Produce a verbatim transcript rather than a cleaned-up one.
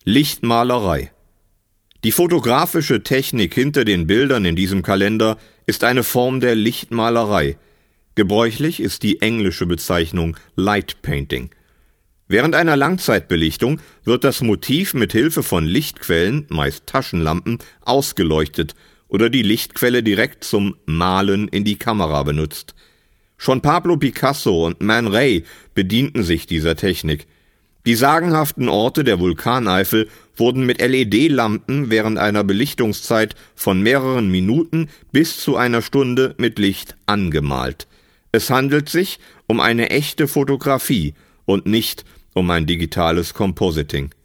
Lichtmalerei. Die fotografische Technik hinter den Bildern in diesem Kalender ist eine Form der Lichtmalerei. Gebräuchlich ist die englische Bezeichnung Light Painting. Während einer Langzeitbelichtung wird das Motiv mit Hilfe von Lichtquellen, meist Taschenlampen, ausgeleuchtet oder die Lichtquelle direkt zum Malen in die Kamera benutzt. Schon Pablo Picasso und Man Ray bedienten sich dieser Technik. Die sagenhaften Orte der Vulkaneifel wurden mit L E D-Lampen während einer Belichtungszeit von mehreren Minuten bis zu einer Stunde mit Licht angemalt. Es handelt sich um eine echte Fotografie und nicht um ein digitales Compositing.